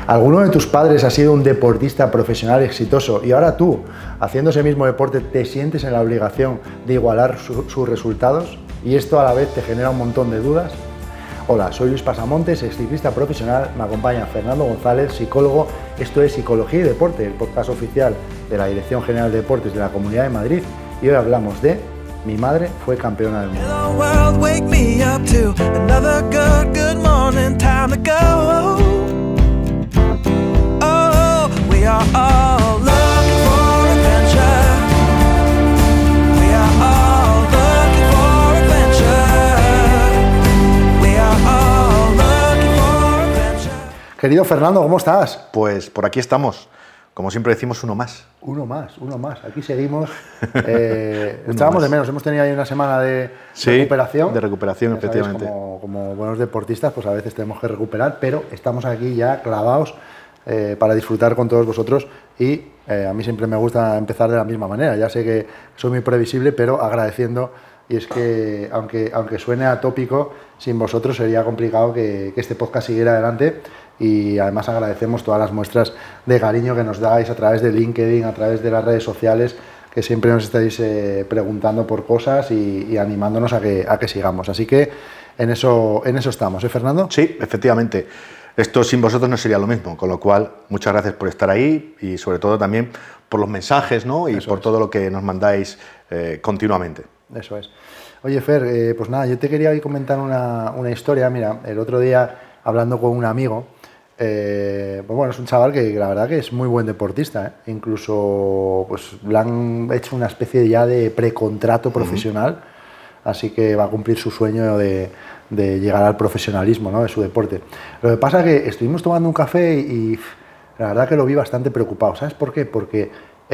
¿Alguno de tus padres ha sido un deportista profesional exitoso y ahora tú, haciendo ese mismo deporte, te sientes en la obligación de igualar sus resultados y esto a la vez te genera un montón de dudas? Hola, soy Luis Pasamontes, exciclista profesional, me acompaña Fernando González, psicólogo. Esto es Psicología y Deporte, el podcast oficial de la Dirección General de Deportes de la Comunidad de Madrid, y hoy hablamos de Mi madre fue campeona del mundo. Querido Fernando, ¿cómo estás? Pues por aquí estamos, como siempre decimos, uno más. Uno más, aquí seguimos. Echábamos de menos, hemos tenido ahí una semana de recuperación. De recuperación, ya efectivamente. Sabéis, como buenos deportistas, pues a veces tenemos que recuperar, pero estamos aquí ya clavados para disfrutar con todos vosotros y a mí siempre me gusta empezar de la misma manera. Ya sé que soy muy previsible, pero agradeciendo, y es que aunque suene atópico, sin vosotros sería complicado que este podcast siguiera adelante. Y además agradecemos todas las muestras de cariño que nos dais a través de LinkedIn, a través de las redes sociales, que siempre nos estáis preguntando por cosas y animándonos a que sigamos. Así que en eso estamos, ¿eh, Fernando? Sí, efectivamente. Esto sin vosotros no sería lo mismo, con lo cual muchas gracias por estar ahí y sobre todo también por los mensajes, ¿no? Y por todo lo que nos mandáis continuamente. Eso es. Oye, Fer, pues nada, yo te quería hoy comentar una historia. Mira, el otro día hablando con un amigo, pues bueno, es un chaval que la verdad que es muy buen deportista, ¿eh? Incluso pues le han hecho una especie ya de precontrato profesional, así que va a cumplir su sueño de llegar al profesionalismo, ¿no?, de su deporte. Lo que pasa es que estuvimos tomando un café y la verdad que lo vi bastante preocupado. ¿Sabes por qué? Porque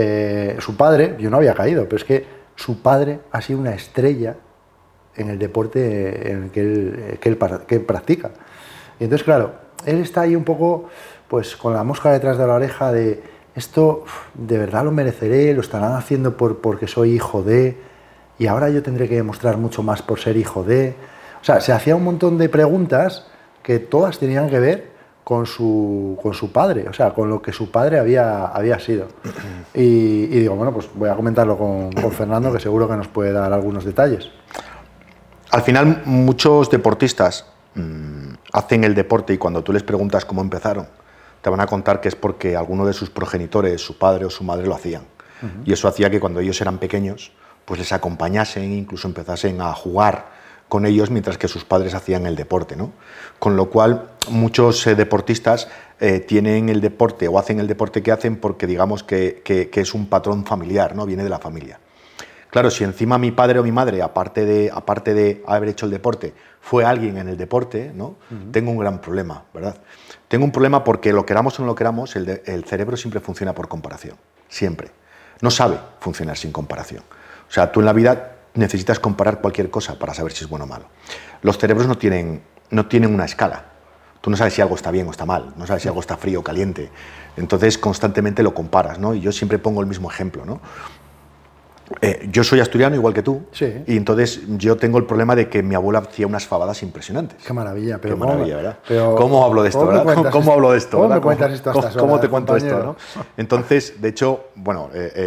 su padre, yo no había caído, pero es que su padre ha sido una estrella en el deporte en el que él practica. Y entonces, claro, él está ahí un poco pues con la mosca detrás de la oreja de esto de verdad lo mereceré, lo estarán haciendo porque soy hijo de, y ahora yo tendré que demostrar mucho más por ser hijo de. O sea, se hacía un montón de preguntas que todas tenían que ver con su padre, o sea, con lo que su padre había sido. Y digo, bueno, pues voy a comentarlo con Fernando, que seguro que nos puede dar algunos detalles. Al final, muchos deportistas hacen el deporte y cuando tú les preguntas cómo empezaron, te van a contar que es porque alguno de sus progenitores, su padre o su madre, lo hacían. Y eso hacía que cuando ellos eran pequeños, pues les acompañasen, incluso empezasen a jugar con ellos mientras que sus padres hacían el deporte, ¿no? Con lo cual, muchos deportistas tienen el deporte o hacen el deporte que hacen porque digamos que es un patrón familiar, ¿no? Viene de la familia. Claro, si encima mi padre o mi madre, aparte de haber hecho el deporte, fue alguien en el deporte, ¿no? Tengo un gran problema, ¿verdad? Tengo un problema porque lo queramos o no lo queramos, el cerebro siempre funciona por comparación, siempre. No sabe funcionar sin comparación. O sea, tú en la vida necesitas comparar cualquier cosa para saber si es bueno o malo. Los cerebros no tienen una escala. Tú no sabes si algo está bien o está mal, no sabes si algo está frío o caliente. Entonces, constantemente lo comparas, ¿no? Y yo siempre pongo el mismo ejemplo, ¿no? Yo soy asturiano igual que tú, sí. Y entonces yo tengo el problema de que mi abuela hacía unas fabadas impresionantes. Qué maravilla, pero qué maravilla, ¿verdad? Pero, ¿cómo hablo de esto, verdad? ¿Cómo hablo de esto? ¿Cómo me cuentas esto a estas horas, ¿Cómo te cuento compañero? esto, no? Entonces, de hecho, bueno,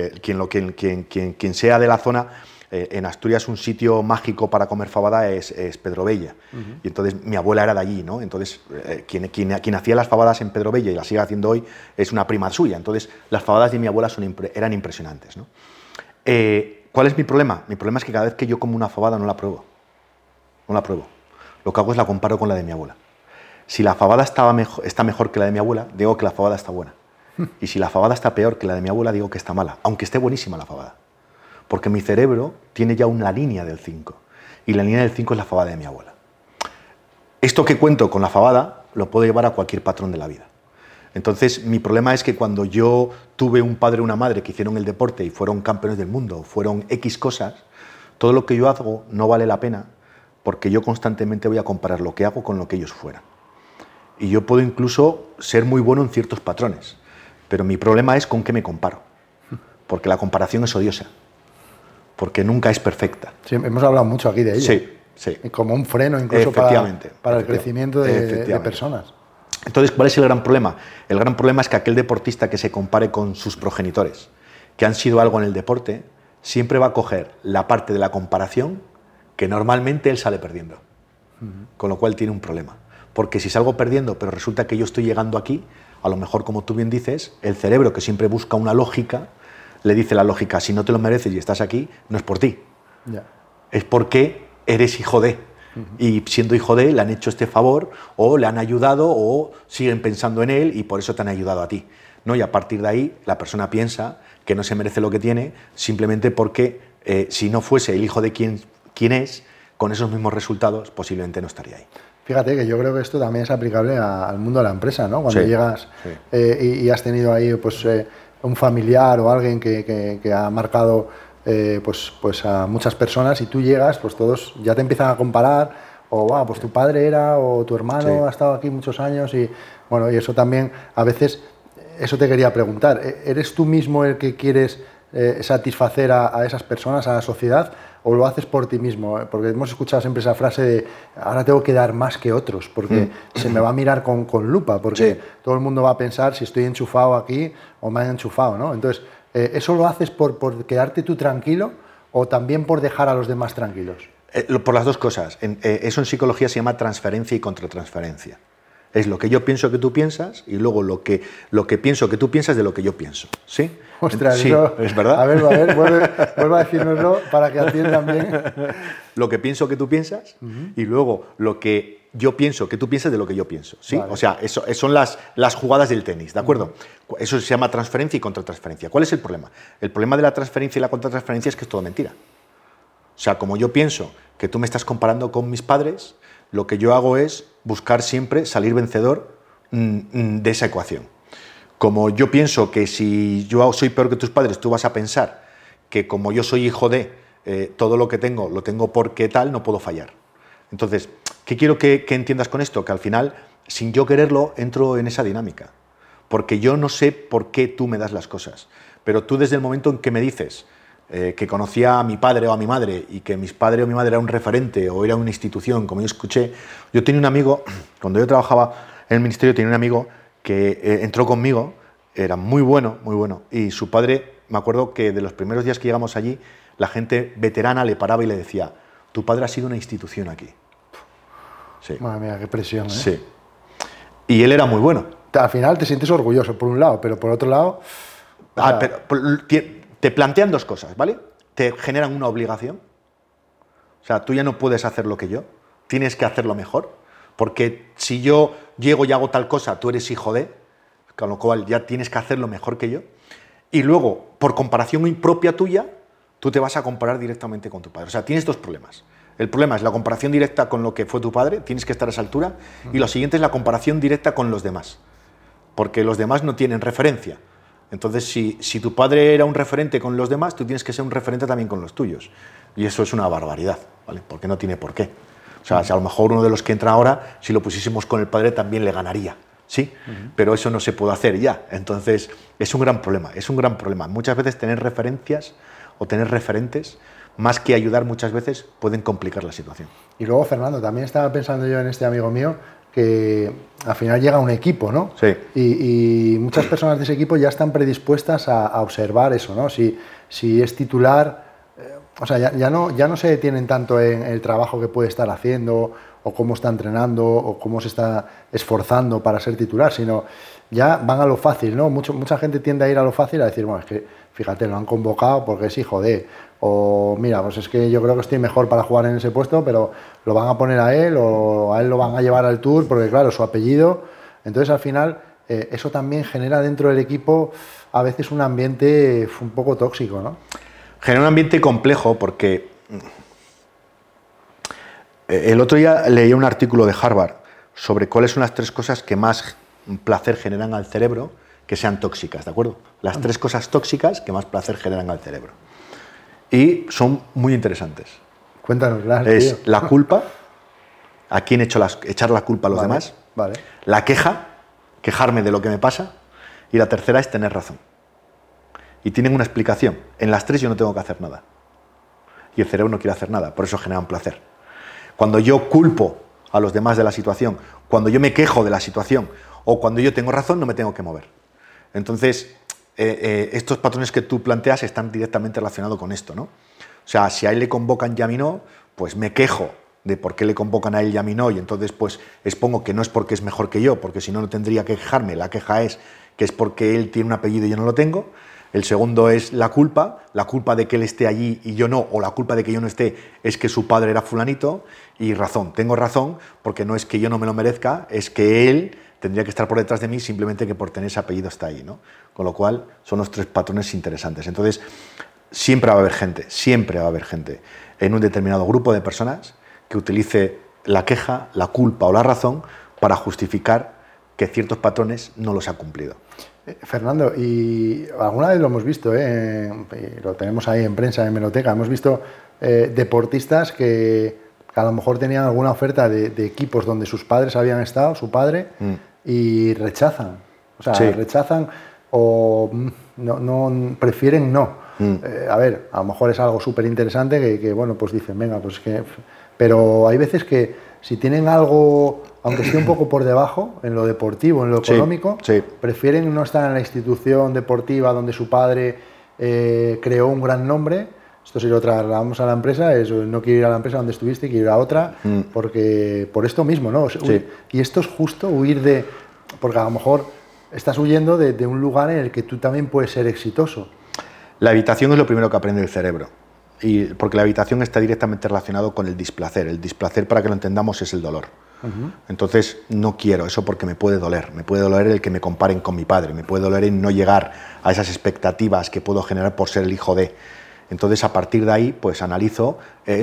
quien sea de la zona, en Asturias un sitio mágico para comer fabada es Pedrovella. Y entonces mi abuela era de allí, ¿no? Entonces quien hacía las fabadas en Pedrovella y las sigue haciendo hoy es una prima suya. Entonces las fabadas de mi abuela eran impresionantes, ¿no? ¿Cuál es mi problema? Mi problema es que cada vez que yo como una fabada no la pruebo. No la pruebo. Lo que hago es la comparo con la de mi abuela. Si la fabada está mejor que la de mi abuela, digo que la fabada está buena. Y si la fabada está peor que la de mi abuela, digo que está mala, aunque esté buenísima la fabada. Porque mi cerebro tiene ya una línea del 5. Y la línea del 5 es la fabada de mi abuela. Esto que cuento con la fabada lo puedo llevar a cualquier patrón de la vida. Entonces, mi problema es que cuando yo tuve un padre o una madre que hicieron el deporte y fueron campeones del mundo, fueron X cosas, todo lo que yo hago no vale la pena porque yo constantemente voy a comparar lo que hago con lo que ellos fueran. Y yo puedo incluso ser muy bueno en ciertos patrones, pero mi problema es con qué me comparo, porque la comparación es odiosa, porque nunca es perfecta. Sí, hemos hablado mucho aquí de ello. Sí, sí. Como un freno incluso para el crecimiento de personas. Entonces, ¿cuál es el gran problema? El gran problema es que aquel deportista que se compare con sus progenitores, que han sido algo en el deporte, siempre va a coger la parte de la comparación que normalmente él sale perdiendo. Con lo cual tiene un problema. Porque si salgo perdiendo, pero resulta que yo estoy llegando aquí, a lo mejor, como tú bien dices, el cerebro, que siempre busca una lógica, le dice la lógica: si no te lo mereces y estás aquí, no es por ti. Es porque eres hijo de. Y siendo hijo de, le han hecho este favor, o le han ayudado, o siguen pensando en él y por eso te han ayudado a ti, ¿no? Y a partir de ahí la persona piensa que no se merece lo que tiene, simplemente porque si no fuese el hijo de quien es, con esos mismos resultados posiblemente no estaría ahí. Fíjate que yo creo que esto también es aplicable al mundo de la empresa, ¿no? Cuando llegas y has tenido ahí pues, un familiar o alguien que ha marcado pues a muchas personas, y tú llegas, pues todos ya te empiezan a comparar, o pues tu padre era, o tu hermano ha estado aquí muchos años, y bueno, y eso también a veces, eso te quería preguntar, ¿eres tú mismo el que quieres satisfacer a esas personas, a la sociedad, o lo haces por ti mismo? Porque hemos escuchado siempre esa frase de ahora tengo que dar más que otros, porque se me va a mirar con lupa, porque todo el mundo va a pensar si estoy enchufado aquí o me han enchufado, ¿no? Entonces, ¿eso lo haces por quedarte tú tranquilo o también por dejar a los demás tranquilos? Por las dos cosas. Eso en psicología se llama transferencia y contratransferencia. Es lo que yo pienso que tú piensas y luego lo que pienso que tú piensas de lo que yo pienso. ¿Sí? Ostras, sí, eso, es verdad. A ver, vuelve a decírnoslo para que atiendan bien. Lo que pienso que tú piensas y luego lo que yo pienso que tú piensas de lo que yo pienso. ¿Sí? Vale. O sea, eso son las jugadas del tenis, ¿de acuerdo? Eso se llama transferencia y contratransferencia. ¿Cuál es el problema? El problema de la transferencia y la contratransferencia es que es todo mentira. O sea, como yo pienso que tú me estás comparando con mis padres, lo que yo hago es buscar siempre salir vencedor de esa ecuación. Como yo pienso que si yo soy peor que tus padres, tú vas a pensar que como yo soy hijo de, todo lo que tengo lo tengo porque tal, no puedo fallar. Entonces, ¿qué quiero que entiendas con esto? Que al final, sin yo quererlo, entro en esa dinámica. Porque yo no sé por qué tú me das las cosas. Pero tú, desde el momento en que me dices que conocía a mi padre o a mi madre y que mis padres o mi madre era un referente o era una institución, como yo escuché. Yo tenía un amigo, cuando yo trabajaba en el ministerio, tenía un amigo que entró conmigo, era muy bueno, y su padre, me acuerdo que de los primeros días que llegamos allí, la gente veterana le paraba y le decía: tu padre ha sido una institución aquí. Sí. Madre mía, qué presión, ¿eh? Sí. Y él era muy bueno. Al final te sientes orgulloso, por un lado, pero por otro lado... Pero te plantean dos cosas, ¿vale? Te generan una obligación. O sea, tú ya no puedes hacer lo que yo, tienes que hacerlo mejor, porque si yo llego y hago tal cosa, tú eres hijo de, con lo cual ya tienes que hacerlo mejor que yo. Y luego, por comparación impropia tuya, tú te vas a comparar directamente con tu padre. O sea, tienes dos problemas. El problema es la comparación directa con lo que fue tu padre, tienes que estar a esa altura, y lo siguiente es la comparación directa con los demás, porque los demás no tienen referencia. Entonces, si tu padre era un referente con los demás, tú tienes que ser un referente también con los tuyos. Y eso es una barbaridad, ¿vale? Porque no tiene por qué. O sea, si a lo mejor uno de los que entra ahora, si lo pusiésemos con el padre, también le ganaría, ¿sí? Pero eso no se puede hacer ya. Entonces, es un gran problema, es un gran problema. Muchas veces tener referencias o tener referentes, más que ayudar muchas veces, pueden complicar la situación. Y luego, Fernando, también estaba pensando yo en este amigo mío, que al final llega un equipo, ¿no? Sí. Y muchas personas de ese equipo ya están predispuestas a observar eso, ¿no? Si es titular, o sea, ya no se detienen tanto en el trabajo que puede estar haciendo, o cómo está entrenando, o cómo se está esforzando para ser titular, sino ya van a lo fácil, ¿no? Mucha gente tiende a ir a lo fácil, a decir, bueno, es que, fíjate, lo han convocado porque es hijo de... O mira, pues es que yo creo que estoy mejor para jugar en ese puesto, pero lo van a poner a él, o a él lo van a llevar al Tour, porque claro, su apellido. Entonces, al final, eso también genera dentro del equipo a veces un ambiente un poco tóxico, ¿no? Genera un ambiente complejo porque... El otro día leí un artículo de Harvard sobre cuáles son las 3 cosas que más placer generan al cerebro que sean tóxicas, ¿de acuerdo? Las 3 cosas tóxicas que más placer generan al cerebro. Y son muy interesantes. Cuéntanoslas, es tío. La culpa, a quién echar la culpa a los demás. Vale. La queja, quejarme de lo que me pasa. Y la tercera es tener razón. Y tienen una explicación. En las 3 yo no tengo que hacer nada. Y el cerebro no quiere hacer nada, por eso genera un placer. Cuando yo culpo a los demás de la situación, cuando yo me quejo de la situación, o cuando yo tengo razón no me tengo que mover. Entonces, estos patrones que tú planteas están directamente relacionados con esto, ¿no? O sea, si a él le convocan y a mí no, pues me quejo de por qué le convocan a él y a mí no, y entonces pues expongo que no es porque es mejor que yo, porque si no, no tendría que quejarme. La queja es que es porque él tiene un apellido y yo no lo tengo. El segundo es la culpa de que él esté allí y yo no, o la culpa de que yo no esté es que su padre era fulanito, y razón, tengo razón, porque no es que yo no me lo merezca, es que él tendría que estar por detrás de mí simplemente que por tener ese apellido está ahí, ¿no? Con lo cual son los tres patrones interesantes. Entonces, siempre va a haber gente en un determinado grupo de personas que utilice la queja, la culpa o la razón para justificar que ciertos patrones no los ha cumplido. Fernando, y alguna vez lo hemos visto, lo tenemos ahí en prensa, en Hemeroteca, hemos visto deportistas que a lo mejor tenían alguna oferta de equipos donde sus padres habían estado, su padre, y rechazan. O sea, sí. Rechazan o no prefieren no. A ver, a lo mejor es algo súper interesante que, bueno, pues dicen, venga, pues que... Pero hay veces que si tienen algo, aunque esté un poco por debajo, en lo deportivo, en lo económico, prefieren no estar en la institución deportiva donde su padre creó un gran nombre. Esto si lo trasladamos a la empresa, es no quiero ir a la empresa donde estuviste, quiero ir a otra, porque por esto mismo, ¿no? Y esto es justo huir de... Porque a lo mejor estás huyendo de un lugar en el que tú también puedes ser exitoso. La evitación es lo primero que aprende el cerebro, porque la evitación está directamente relacionado con el displacer. El displacer, para que lo entendamos, es el dolor. Entonces, no quiero eso porque me puede doler. Me puede doler el que me comparen con mi padre, me puede doler en no llegar a esas expectativas que puedo generar por ser el hijo de. Entonces, a partir de ahí, pues analizo,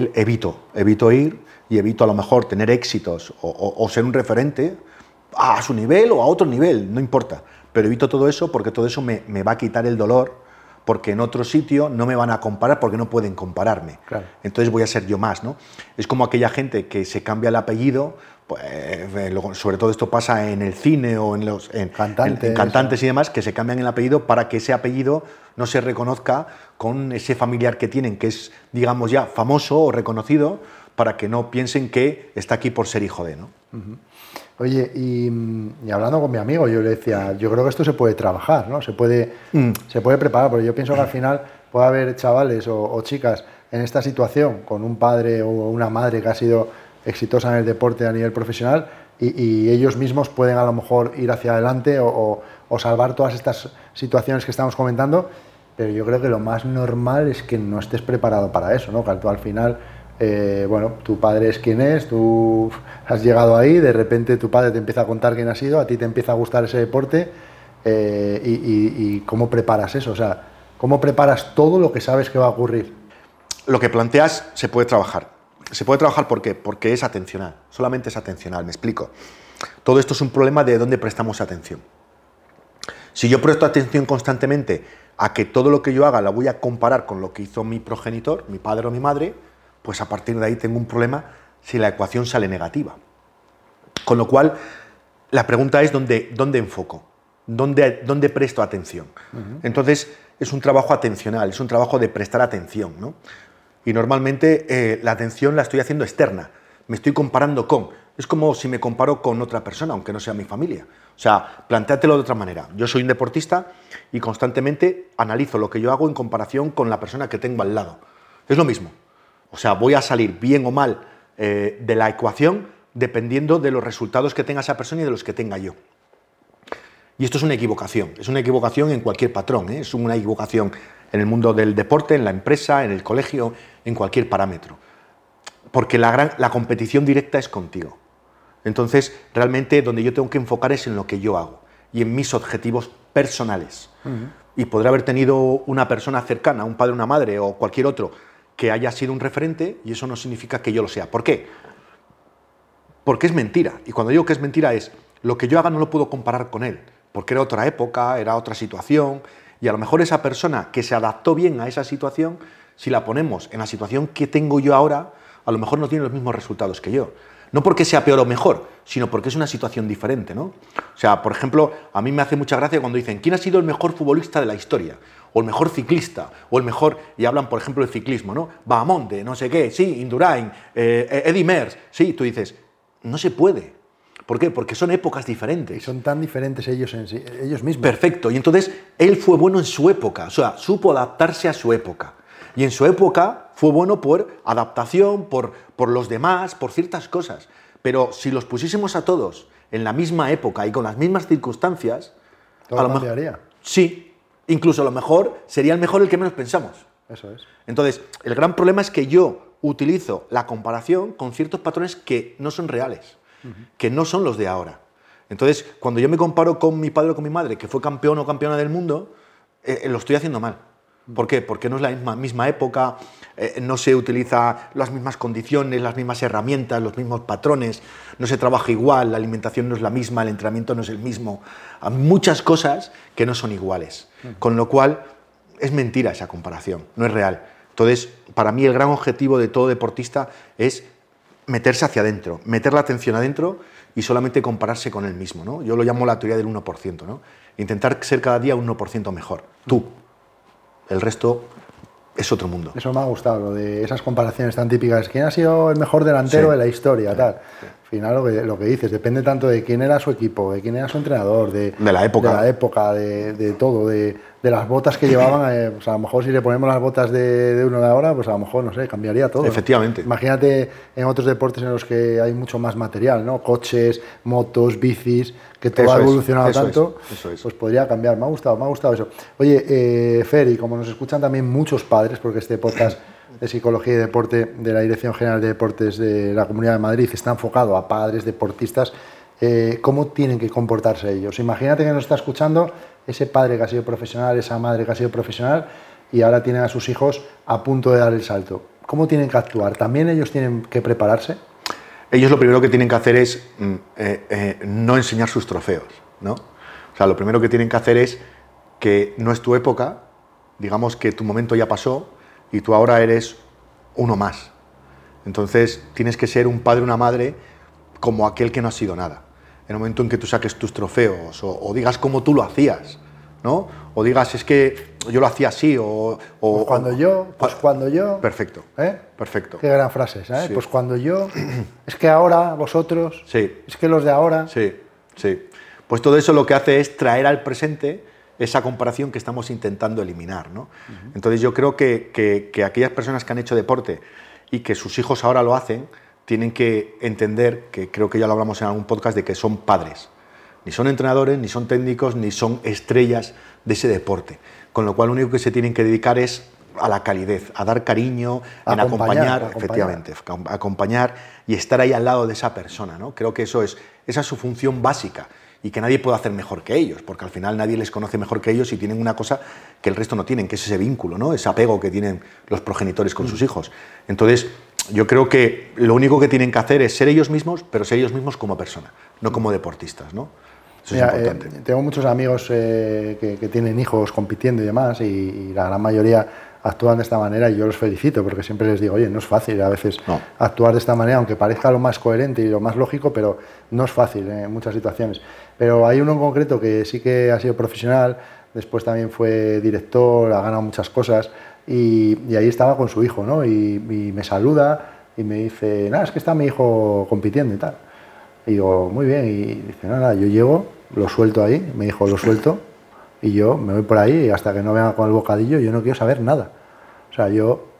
evito ir y evito a lo mejor tener éxitos o ser un referente a su nivel o a otro nivel, no importa. Pero evito todo eso porque todo eso me va a quitar el dolor, porque en otro sitio no me van a comparar porque no pueden compararme. Claro. Entonces voy a ser yo más, ¿no? Es como aquella gente que se cambia el apellido, pues, sobre todo esto pasa en el cine o en cantantes y demás, que se cambian el apellido para que ese apellido no se reconozca con ese familiar que tienen, que es, digamos, ya famoso o reconocido, para que no piensen que está aquí por ser hijo de, ¿no? Oye, y hablando con mi amigo, yo le decía, yo creo que esto se puede trabajar, ¿no? Se puede preparar, porque yo pienso que al final puede haber chavales o chicas en esta situación con un padre o una madre que ha sido exitosa en el deporte a nivel profesional y ellos mismos pueden a lo mejor ir hacia adelante o salvar todas estas situaciones que estamos comentando, pero yo creo que lo más normal es que no estés preparado para eso, ¿no? Que tú al final... bueno, tu padre es quien es, tú has llegado ahí, de repente tu padre te empieza a contar quién ha sido, a ti te empieza a gustar ese deporte y cómo preparas eso, o sea, cómo preparas todo lo que sabes que va a ocurrir. Lo que planteas se puede trabajar. ¿Se puede trabajar por qué? Porque es atencional, solamente es atencional, me explico. Todo esto es un problema de dónde prestamos atención. Si yo presto atención constantemente a que todo lo que yo haga la voy a comparar con lo que hizo mi progenitor, mi padre o mi madre, pues a partir de ahí tengo un problema si la ecuación sale negativa. Con lo cual, la pregunta es ¿dónde enfoco? ¿Dónde presto atención? Entonces, es un trabajo atencional, es un trabajo de prestar atención, ¿no? Y normalmente la atención la estoy haciendo externa, me estoy comparando con... Es como si me comparo con otra persona, aunque no sea mi familia. O sea, plantéatelo de otra manera. Yo soy un deportista y constantemente analizo lo que yo hago en comparación con la persona que tengo al lado. Es lo mismo. O sea, voy a salir bien o mal de la ecuación dependiendo de los resultados que tenga esa persona y de los que tenga yo. Y esto es una equivocación en cualquier patrón, ¿eh? Es una equivocación en el mundo del deporte, en la empresa, en el colegio, en cualquier parámetro. Porque la competición directa es contigo. Entonces, realmente donde yo tengo que enfocar es en lo que yo hago y en mis objetivos personales. Y podré haber tenido una persona cercana, un padre, una madre o cualquier otro, que haya sido un referente y eso no significa que yo lo sea. ¿Por qué? Porque es mentira. Y cuando digo que es mentira es, lo que yo haga no lo puedo comparar con él, porque era otra época, era otra situación, y a lo mejor esa persona que se adaptó bien a esa situación, si la ponemos en la situación que tengo yo ahora, a lo mejor no tiene los mismos resultados que yo. No porque sea peor o mejor, sino porque es una situación diferente, ¿no? O sea, por ejemplo, a mí me hace mucha gracia cuando dicen ¿quién ha sido el mejor futbolista de la historia? O el mejor ciclista, o el mejor, y hablan, por ejemplo, del ciclismo, ¿no? Bahamonde, no sé qué, sí, Indurain, Eddy Merckx, sí, tú dices, no se puede. ¿Por qué? Porque son épocas diferentes. Y son tan diferentes ellos mismos. Perfecto. Y entonces él fue bueno en su época, o sea, supo adaptarse a su época. Y en su época fue bueno por adaptación, por los demás, por ciertas cosas. Pero si los pusiésemos a todos en la misma época y con las mismas circunstancias, todo cambiaría. Sí, incluso a lo mejor sería el mejor el que menos pensamos. Eso es. Entonces, el gran problema es que yo utilizo la comparación con ciertos patrones que no son reales, que no son los de ahora. Entonces, cuando yo me comparo con mi padre o con mi madre, que fue campeón o campeona del mundo, lo estoy haciendo mal. ¿Por qué? Porque no es la misma época, no se utilizan las mismas condiciones, las mismas herramientas, los mismos patrones, no se trabaja igual, la alimentación no es la misma, el entrenamiento no es el mismo. Hay muchas cosas que no son iguales, con lo cual es mentira esa comparación, no es real. Entonces, para mí el gran objetivo de todo deportista es meterse hacia adentro, meter la atención adentro y solamente compararse con él mismo, ¿no? Yo lo llamo la teoría del 1%, ¿no? Intentar ser cada día un 1% mejor, tú. El resto es otro mundo. Eso me ha gustado, lo de esas comparaciones tan típicas. ¿Quién ha sido el mejor delantero de la historia? Tal. Sí. Al final lo que dices, depende tanto de quién era su equipo, de quién era su entrenador, de la época, de todo, de las botas que llevaban. Pues a lo mejor si le ponemos las botas de uno de ahora, pues a lo mejor, no sé, cambiaría todo. Efectivamente. Imagínate en otros deportes en los que hay mucho más material, ¿no? Coches, motos, bicis, que todo ha evolucionado tanto, pues podría cambiar. Me ha gustado eso. Oye, Fer, y como nos escuchan también muchos padres, porque este podcast de Psicología y Deporte de la Dirección General de Deportes de la Comunidad de Madrid está enfocado a padres, deportistas, ¿cómo tienen que comportarse ellos? Imagínate que nos está escuchando ese padre que ha sido profesional, esa madre que ha sido profesional y ahora tienen a sus hijos a punto de dar el salto. ¿Cómo tienen que actuar? ¿También ellos tienen que prepararse? Ellos lo primero que tienen que hacer es no enseñar sus trofeos, ¿no? O sea, lo primero que tienen que hacer es que no es tu época, digamos que tu momento ya pasó y tú ahora eres uno más. Entonces tienes que ser un padre o una madre como aquel que no ha sido nada. En el momento en que tú saques tus trofeos o digas cómo tú lo hacías, ¿no? O digas, es que yo lo hacía así pues cuando yo... Perfecto, perfecto. Qué gran frase, ¿sabes? Sí. Pues cuando yo... Es que ahora, vosotros... Sí. Es que los de ahora... Sí. Pues todo eso lo que hace es traer al presente esa comparación que estamos intentando eliminar, ¿no? Entonces yo creo que aquellas personas que han hecho deporte y que sus hijos ahora lo hacen, tienen que entender, que creo que ya lo hablamos en algún podcast, de que son padres. Ni son entrenadores, ni son técnicos, ni son estrellas de ese deporte. Con lo cual lo único que se tienen que dedicar es a la calidez, a dar cariño, en acompañar, efectivamente, acompañar y estar ahí al lado de esa persona, ¿no? Creo que esa es su función básica y que nadie puede hacer mejor que ellos, porque al final nadie les conoce mejor que ellos y tienen una cosa que el resto no tienen, que es ese vínculo, ¿no? Ese apego que tienen los progenitores con sus hijos. Entonces, yo creo que lo único que tienen que hacer es ser ellos mismos, pero ser ellos mismos como persona, no como deportistas, ¿no? Eso es importante. Tengo muchos amigos que tienen hijos compitiendo y demás, y la gran mayoría actúan de esta manera y yo los felicito porque siempre les digo, oye, no es fácil a veces actuar de esta manera, aunque parezca lo más coherente y lo más lógico, pero no es fácil en muchas situaciones. Pero hay uno en concreto que sí que ha sido profesional, después también fue director, ha ganado muchas cosas y ahí estaba con su hijo, ¿no? Y me saluda y me dice, nada, es que está mi hijo compitiendo y tal. Y digo, muy bien, y dice, nada, yo llego, lo suelto ahí, me dijo, lo suelto, y yo me voy por ahí y hasta que no venga con el bocadillo yo no quiero saber nada. O sea,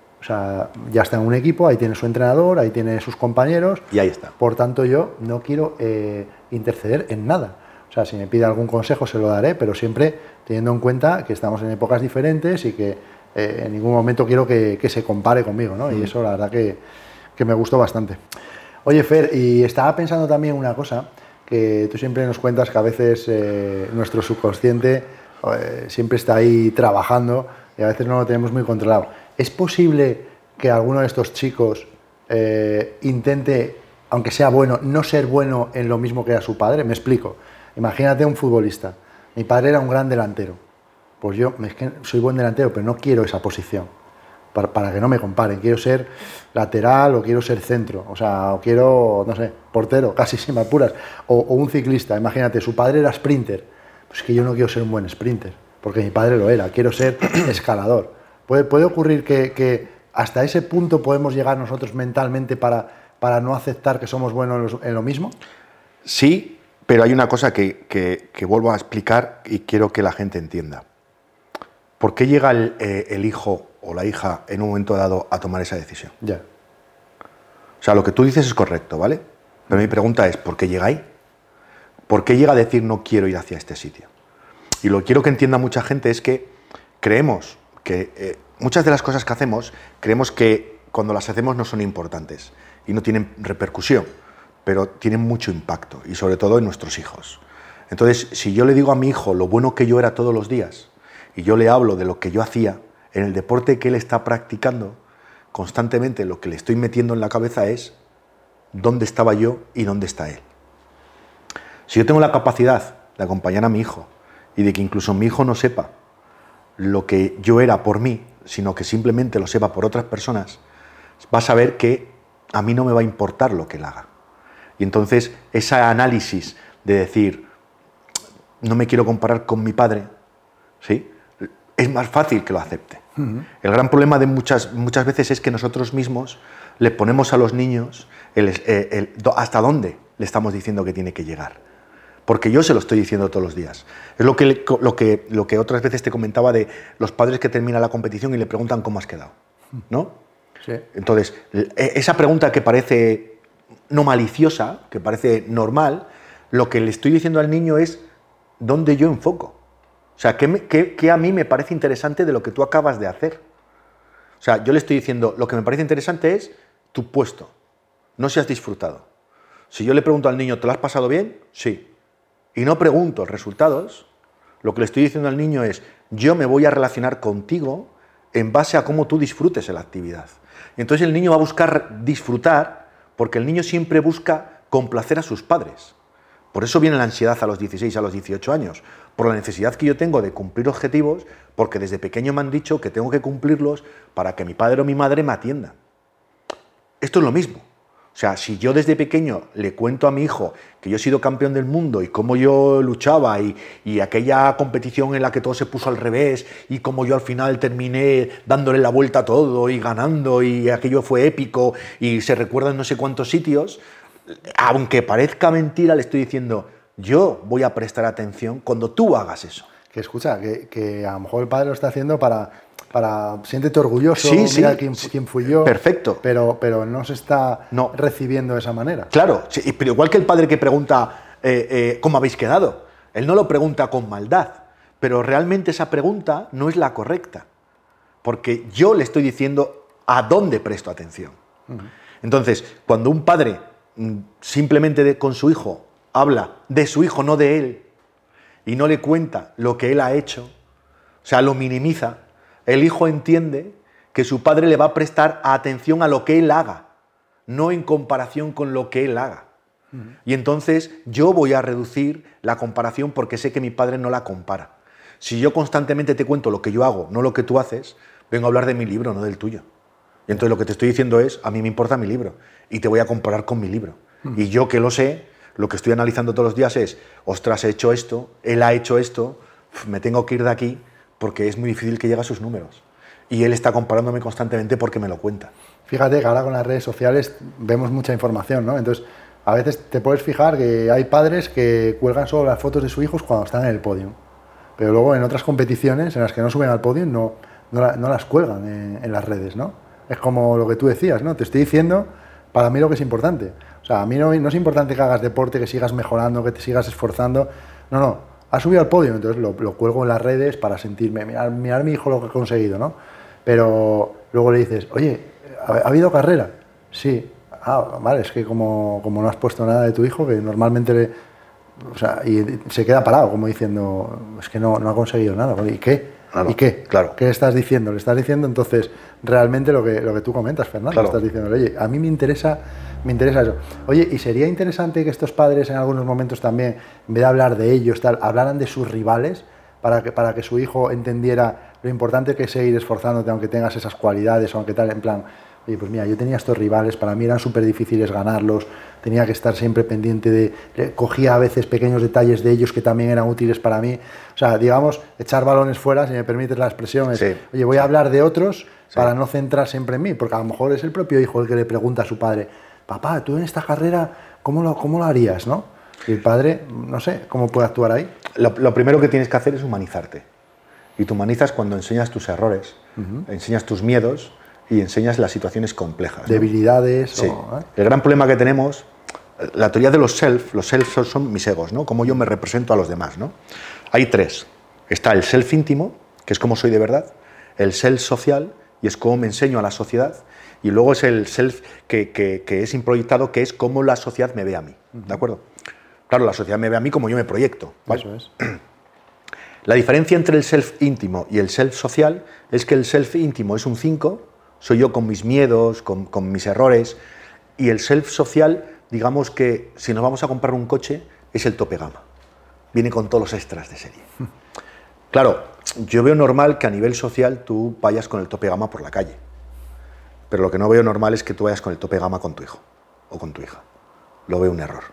ya está en un equipo, ahí tiene su entrenador, ahí tiene sus compañeros. Y ahí está. Por tanto, yo no quiero interceder en nada. O sea, si me pide algún consejo se lo daré, pero siempre teniendo en cuenta que estamos en épocas diferentes y que en ningún momento quiero que se compare conmigo, ¿no? Y eso la verdad que me gustó bastante. Oye, Fer, y estaba pensando también una cosa, que tú siempre nos cuentas que a veces nuestro subconsciente siempre está ahí trabajando y a veces no lo tenemos muy controlado. ¿Es posible que alguno de estos chicos intente, aunque sea bueno, no ser bueno en lo mismo que era su padre? Me explico. Imagínate un futbolista. Mi padre era un gran delantero. Pues yo es que soy buen delantero, pero no quiero esa posición. Para que no me comparen. Quiero ser lateral o quiero ser centro. O sea, o quiero, no sé, portero, casi si me apuras. O un ciclista. Imagínate, su padre era sprinter. Pues que yo no quiero ser un buen sprinter, porque mi padre lo era. Quiero ser escalador. ¿Puede ocurrir que hasta ese punto podemos llegar nosotros mentalmente para no aceptar que somos buenos en lo mismo? Sí, pero hay una cosa que vuelvo a explicar y quiero que la gente entienda. ¿Por qué llega el hijo o la hija en un momento dado a tomar esa decisión? Ya. O sea, lo que tú dices es correcto, ¿vale? Pero mi pregunta es, ¿por qué llega ahí? ¿Por qué llega a decir no quiero ir hacia este sitio? Y lo que quiero que entienda mucha gente es que creemos que muchas de las cosas que hacemos, creemos que cuando las hacemos no son importantes y no tienen repercusión, pero tienen mucho impacto y sobre todo en nuestros hijos. Entonces, si yo le digo a mi hijo lo bueno que yo era todos los días y yo le hablo de lo que yo hacía en el deporte que él está practicando, constantemente lo que le estoy metiendo en la cabeza es dónde estaba yo y dónde está él. Si yo tengo la capacidad de acompañar a mi hijo y de que incluso mi hijo no sepa lo que yo era por mí, sino que simplemente lo sepa por otras personas, va a saber que a mí no me va a importar lo que él haga. Y entonces ese análisis de decir, no me quiero comparar con mi padre, ¿sí?, es más fácil que lo acepte. El gran problema de muchas veces es que nosotros mismos le ponemos a los niños hasta dónde le estamos diciendo que tiene que llegar. Porque yo se lo estoy diciendo todos los días. Es lo que otras veces te comentaba de los padres que terminan la competición y le preguntan cómo has quedado, ¿no? Sí. Entonces, esa pregunta que parece no maliciosa, que parece normal, lo que le estoy diciendo al niño es dónde yo enfoco. O sea, ¿qué a mí me parece interesante de lo que tú acabas de hacer? O sea, yo le estoy diciendo, lo que me parece interesante es tu puesto, no si has disfrutado. Si yo le pregunto al niño, ¿te lo has pasado bien? Sí. Y no pregunto resultados, lo que le estoy diciendo al niño es, yo me voy a relacionar contigo en base a cómo tú disfrutes en la actividad. Y entonces el niño va a buscar disfrutar, porque el niño siempre busca complacer a sus padres. Por eso viene la ansiedad a los 16, a los 18 años, por la necesidad que yo tengo de cumplir objetivos, porque desde pequeño me han dicho que tengo que cumplirlos para que mi padre o mi madre me atiendan. Esto es lo mismo. O sea, si yo desde pequeño le cuento a mi hijo que yo he sido campeón del mundo y cómo yo luchaba y aquella competición en la que todo se puso al revés y cómo yo al final terminé dándole la vuelta a todo y ganando y aquello fue épico y se recuerda en no sé cuántos sitios, aunque parezca mentira, le estoy diciendo, yo voy a prestar atención cuando tú hagas eso. Que escucha, que a lo mejor el padre lo está haciendo para siéntete orgulloso, sí, mira sí, quién fui yo. Perfecto. Pero no se está recibiendo de esa manera. Claro, sí, pero igual que el padre que pregunta ¿cómo habéis quedado? Él no lo pregunta con maldad, pero realmente esa pregunta no es la correcta, porque yo le estoy diciendo a dónde presto atención. Entonces, cuando un padre simplemente con su hijo habla de su hijo, no de él, y no le cuenta lo que él ha hecho, o sea, lo minimiza, el hijo entiende que su padre le va a prestar atención a lo que él haga, no en comparación con lo que él haga. Y entonces yo voy a reducir la comparación porque sé que mi padre no la compara. Si yo constantemente te cuento lo que yo hago, no lo que tú haces, vengo a hablar de mi libro, no del tuyo. Y entonces lo que te estoy diciendo es, a mí me importa mi libro y te voy a comparar con mi libro. Y yo que lo sé, lo que estoy analizando todos los días es, ostras, he hecho esto, él ha hecho esto, me tengo que ir de aquí porque es muy difícil que llegue a sus números. Y él está comparándome constantemente porque me lo cuenta. Fíjate que ahora con las redes sociales vemos mucha información, ¿no? Entonces, a veces te puedes fijar que hay padres que cuelgan solo las fotos de sus hijos cuando están en el podio. Pero luego en otras competiciones en las que no suben al podio no las cuelgan en las redes, ¿no? Es como lo que tú decías, ¿no? Te estoy diciendo para mí lo que es importante. O sea, a mí no es importante que hagas deporte, que sigas mejorando, que te sigas esforzando. No. Has subido al podio, entonces lo cuelgo en las redes para sentirme, mirar mi hijo lo que ha conseguido, ¿no? Pero luego le dices, oye, ¿ha habido carrera? Sí. Ah, vale, es que como no has puesto nada de tu hijo, que normalmente y se queda parado, como diciendo, es que no ha conseguido nada. ¿Y qué? Claro, ¿Y qué? Claro. ¿Qué le estás diciendo? Le estás diciendo entonces realmente lo que tú comentas, Fernando. Claro. Le estás diciendo, oye, a mí me interesa eso. Oye, y sería interesante que estos padres en algunos momentos también, en vez de hablar de ellos, hablaran de sus rivales, para que su hijo entendiera lo importante que es seguir esforzándote aunque tengas esas cualidades, o aunque tal, en plan, oye, pues mira, yo tenía estos rivales, para mí eran súper difíciles ganarlos, tenía que estar siempre pendiente cogía a veces pequeños detalles de ellos que también eran útiles para mí. O sea, digamos, echar balones fuera, si me permites la expresión, es, sí, oye, voy a hablar de otros para no centrar siempre en mí, porque a lo mejor es el propio hijo el que le pregunta a su padre, papá, tú en esta carrera, ¿cómo lo harías, no? Y el padre, no sé, ¿cómo puede actuar ahí? Lo primero que tienes que hacer es humanizarte. Y te humanizas cuando enseñas tus errores, enseñas tus miedos y enseñas las situaciones complejas, ¿no? Debilidades. Sí. El gran problema que tenemos, la teoría de los self son mis egos, ¿no? Cómo yo me represento a los demás, ¿no? Hay tres. Está el self íntimo, que es cómo soy de verdad, el self social, y es cómo me enseño a la sociedad, y luego es el self que es improyectado, que es cómo la sociedad me ve a mí, ¿de acuerdo? Claro, la sociedad me ve a mí como yo me proyecto, ¿vale? Eso es. La diferencia entre el self íntimo y el self social es que el self íntimo es un 5, soy yo con mis miedos, con mis errores, y el self social, digamos que si nos vamos a comprar un coche, es el tope gama. Viene con todos los extras de serie. Claro, yo veo normal que a nivel social tú vayas con el tope gama por la calle, pero lo que no veo normal es que tú vayas con el tope gama con tu hijo o con tu hija. Lo veo un error.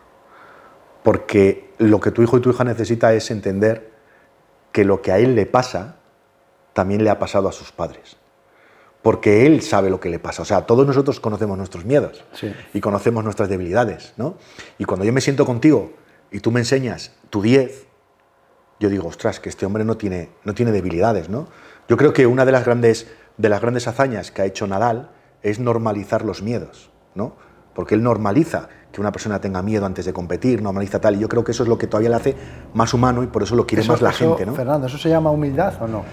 Porque lo que tu hijo y tu hija necesita es entender que lo que a él le pasa también le ha pasado a sus padres. Porque él sabe lo que le pasa. O sea, todos nosotros conocemos nuestros miedos, sí, y conocemos nuestras debilidades, ¿no? Y cuando yo me siento contigo y tú me enseñas tu 10, yo digo, ostras, que este hombre no tiene debilidades, ¿no? Yo creo que una de las grandes hazañas que ha hecho Nadal es normalizar los miedos, ¿no? Porque él normaliza que una persona tenga miedo antes de competir, normaliza tal, y yo creo que eso es lo que todavía le hace más humano y por eso lo quiere más la gente, ¿no? Fernando, ¿eso se llama humildad o no?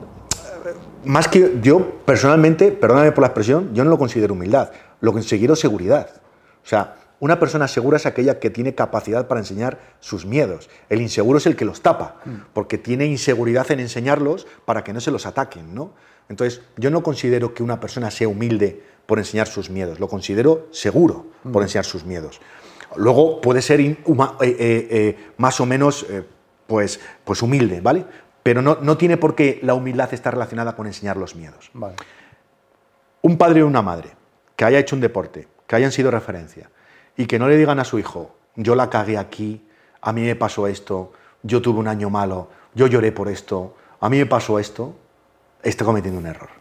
Más que yo, personalmente, perdóname por la expresión, yo no lo considero humildad, lo considero seguridad. O sea, una persona segura es aquella que tiene capacidad para enseñar sus miedos. El inseguro es el que los tapa, porque tiene inseguridad en enseñarlos para que no se los ataquen, ¿no? Entonces, yo no considero que una persona sea humilde por enseñar sus miedos, lo considero seguro por enseñar sus miedos. Luego puede ser más o menos pues humilde, ¿vale? Pero no tiene por qué la humildad estar relacionada con enseñar los miedos. Vale. Un padre o una madre que haya hecho un deporte, que hayan sido referencia, y que no le digan a su hijo, yo la cagué aquí, a mí me pasó esto, yo tuve un año malo, yo lloré por esto, a mí me pasó esto, está cometiendo un error.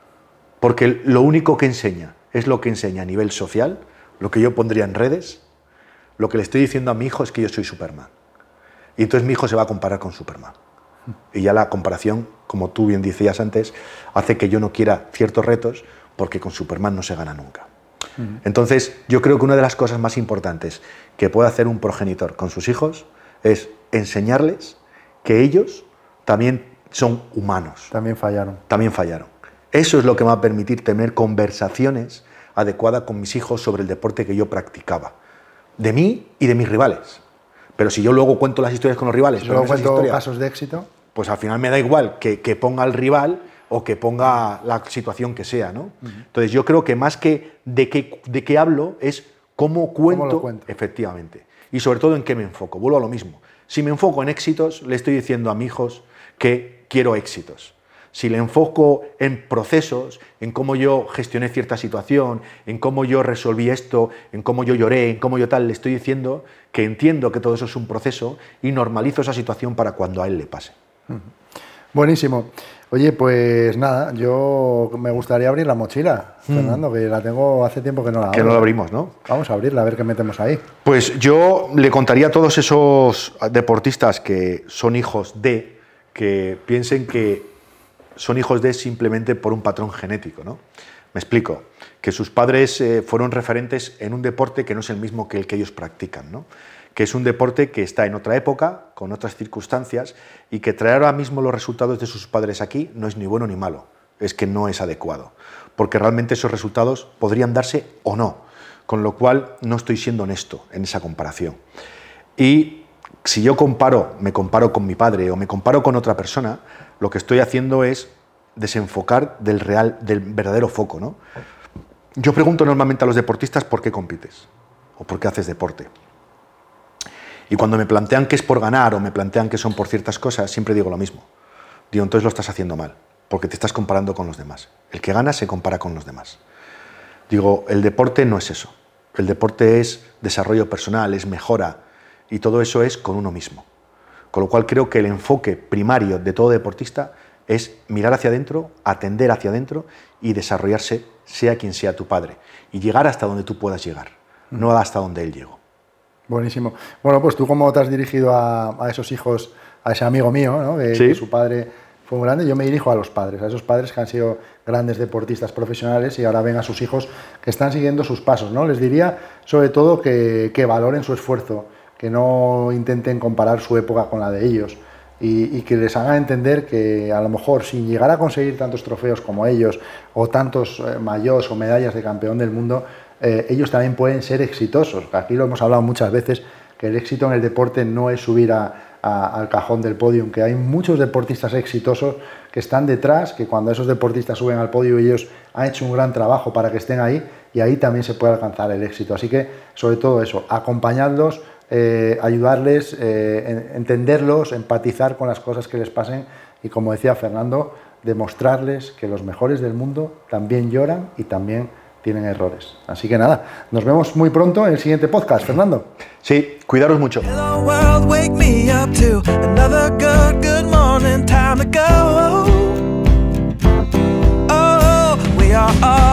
Porque lo único que enseña es lo que enseña a nivel social, lo que yo pondría en redes. Lo que le estoy diciendo a mi hijo es que yo soy Superman. Y entonces mi hijo se va a comparar con Superman. Y ya la comparación, como tú bien decías antes, hace que yo no quiera ciertos retos porque con Superman no se gana nunca. Entonces, yo creo que una de las cosas más importantes que puede hacer un progenitor con sus hijos es enseñarles que ellos también son humanos. También fallaron. También fallaron. Eso es lo que me va a permitir tener conversaciones adecuadas con mis hijos sobre el deporte que yo practicaba. De mí y de mis rivales. Pero si yo luego cuento las historias con los rivales... Si luego cuento casos de éxito... Pues al final me da igual que ponga al rival o que ponga la situación que sea, ¿no? Entonces yo creo que más que de qué hablo es cómo cuento, ¿Cómo lo cuento? Efectivamente. Y sobre todo en qué me enfoco. Vuelvo a lo mismo. Si me enfoco en éxitos, le estoy diciendo a mis hijos que quiero éxitos. Si le enfoco en procesos, en cómo yo gestioné cierta situación, en cómo yo resolví esto, en cómo yo lloré, en cómo yo tal, le estoy diciendo que entiendo que todo eso es un proceso y normalizo esa situación para cuando a él le pase. Buenísimo. Oye, pues nada, yo me gustaría abrir la mochila, Fernando, que la tengo hace tiempo que no la abro. Que no la abrimos, ¿no? Vamos a abrirla, a ver qué metemos ahí. Pues yo le contaría a todos esos deportistas que son hijos de, que piensen que son hijos de simplemente por un patrón genético, ¿no? Me explico, que sus padres fueron referentes en un deporte que no es el mismo que el que ellos practican, ¿no? Que es un deporte que está en otra época, con otras circunstancias, y que traer ahora mismo los resultados de sus padres aquí no es ni bueno ni malo, es que no es adecuado, porque realmente esos resultados podrían darse o no, con lo cual no estoy siendo honesto en esa comparación. Y si yo me comparo con mi padre o me comparo con otra persona, lo que estoy haciendo es desenfocar del verdadero foco, ¿no? Yo pregunto normalmente a los deportistas por qué compites o por qué haces deporte. Y cuando me plantean que es por ganar o me plantean que son por ciertas cosas, siempre digo lo mismo. Digo, entonces lo estás haciendo mal, porque te estás comparando con los demás. El que gana se compara con los demás. Digo, el deporte no es eso. El deporte es desarrollo personal, es mejora, y todo eso es con uno mismo. Con lo cual creo que el enfoque primario de todo deportista es mirar hacia adentro, atender hacia adentro y desarrollarse, sea quien sea tu padre, y llegar hasta donde tú puedas llegar, no hasta donde él llegó. Buenísimo. Bueno, pues tú cómo te has dirigido a esos hijos, a ese amigo mío, ¿no? Sí. Que su padre fue muy grande, yo me dirijo a los padres, a esos padres que han sido grandes deportistas profesionales y ahora ven a sus hijos que están siguiendo sus pasos, ¿no? Les diría sobre todo que valoren su esfuerzo, que no intenten comparar su época con la de ellos y que les hagan entender que a lo mejor sin llegar a conseguir tantos trofeos como ellos o tantos maillots o medallas de campeón del mundo, ellos también pueden ser exitosos. Aquí lo hemos hablado muchas veces, que el éxito en el deporte no es subir al cajón del podio, que hay muchos deportistas exitosos que están detrás, que cuando esos deportistas suben al podio ellos han hecho un gran trabajo para que estén ahí y ahí también se puede alcanzar el éxito. Así que, sobre todo eso, acompañadlos, ayudarles, entenderlos, empatizar con las cosas que les pasen y, como decía Fernando, demostrarles que los mejores del mundo también lloran y también tienen errores. Así que nada, nos vemos muy pronto en el siguiente podcast, Fernando. Sí, cuidaros mucho. Hello world, wake me up to another good morning, time to go. Oh, we are all